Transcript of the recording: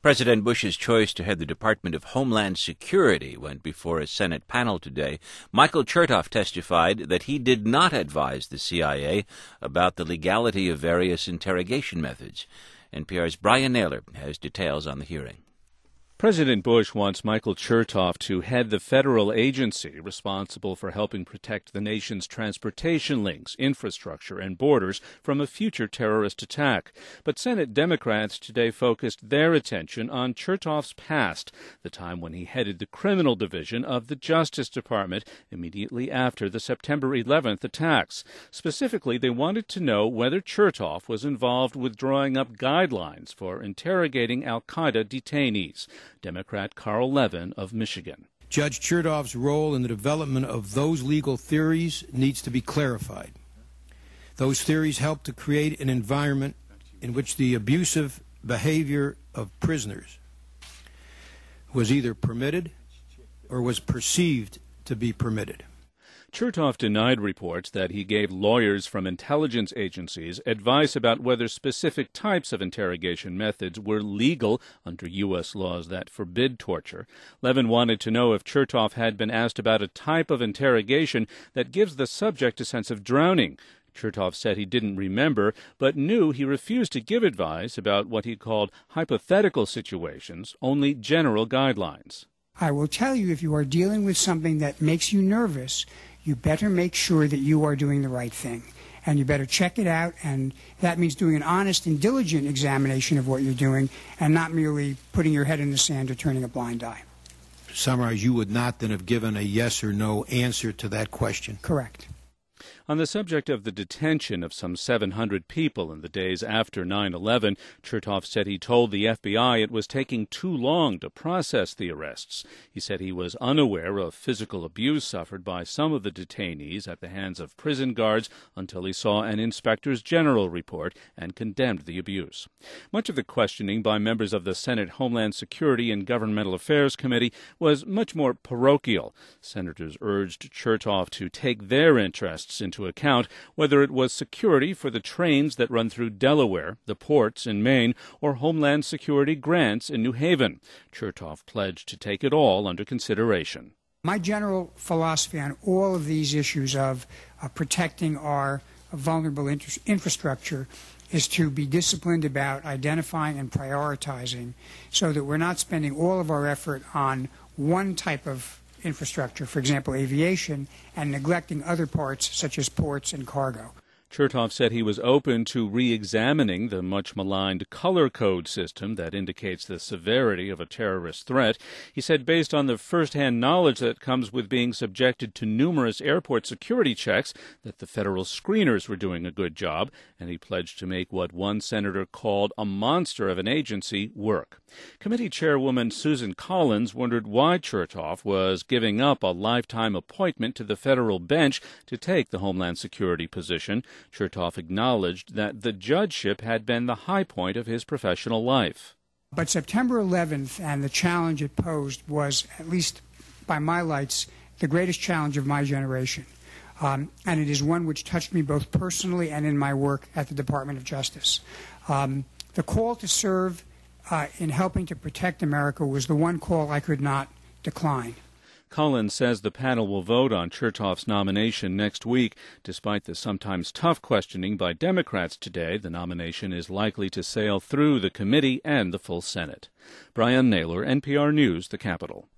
President Bush's choice to head the Department of Homeland Security went before a Senate panel today. Michael Chertoff testified that he did not advise the CIA about the legality of various interrogation methods. NPR's Brian Naylor has details on the hearing. President Bush wants Michael Chertoff to head the federal agency responsible for helping protect the nation's transportation links, infrastructure, and borders from a future terrorist attack. But Senate Democrats today focused their attention on Chertoff's past, the time when he headed the criminal division of the Justice Department immediately after the September 11th attacks. Specifically, they wanted to know whether Chertoff was involved with drawing up guidelines for interrogating al-Qaeda detainees. Democrat Carl Levin of Michigan. Judge Chertoff's role in the development of those legal theories needs to be clarified. Those theories help to create an environment in which the abusive behavior of prisoners was either permitted or was perceived to be permitted. Chertoff denied reports that he gave lawyers from intelligence agencies advice about whether specific types of interrogation methods were legal under U.S. laws that forbid torture. Levin wanted to know if Chertoff had been asked about a type of interrogation that gives the subject a sense of drowning. Chertoff said he didn't remember, but knew he refused to give advice about what he called hypothetical situations, only general guidelines. I will tell you, if you are dealing with something that makes you nervous, you better make sure that you are doing the right thing. And you better check it out, and that means doing an honest and diligent examination of what you're doing and not merely putting your head in the sand or turning a blind eye. To summarize, you would not then have given a yes or no answer to that question? Correct. On the subject of the detention of some 700 people in the days after 9/11, Chertoff said he told the FBI it was taking too long to process the arrests. He said he was unaware of physical abuse suffered by some of the detainees at the hands of prison guards until he saw an inspector's general report and condemned the abuse. Much of the questioning by members of the Senate Homeland Security and Governmental Affairs Committee was much more parochial. Senators urged Chertoff to take their interests into account, whether it was security for the trains that run through Delaware, the ports in Maine, or Homeland Security grants in New Haven. Chertoff pledged to take it all under consideration. My general philosophy on all of these issues of protecting our vulnerable infrastructure is to be disciplined about identifying and prioritizing so that we're not spending all of our effort on one type of infrastructure, for example, aviation, and neglecting other parts such as ports and cargo. Chertoff said he was open to re-examining the much-maligned color code system that indicates the severity of a terrorist threat. He said based on the first-hand knowledge that comes with being subjected to numerous airport security checks that the federal screeners were doing a good job, and he pledged to make what one senator called a monster of an agency work. Committee Chairwoman Susan Collins wondered why Chertoff was giving up a lifetime appointment to the federal bench to take the Homeland Security position. Chertoff acknowledged that the judgeship had been the high point of his professional life. But September 11th and the challenge it posed was, at least by my lights, the greatest challenge of my generation. And it is one which touched me both personally and in my work at the Department of Justice. The call to serve in helping to protect America was the one call I could not decline. Collins says the panel will vote on Chertoff's nomination next week. Despite the sometimes tough questioning by Democrats today, the nomination is likely to sail through the committee and the full Senate. Brian Naylor, NPR News, the Capitol.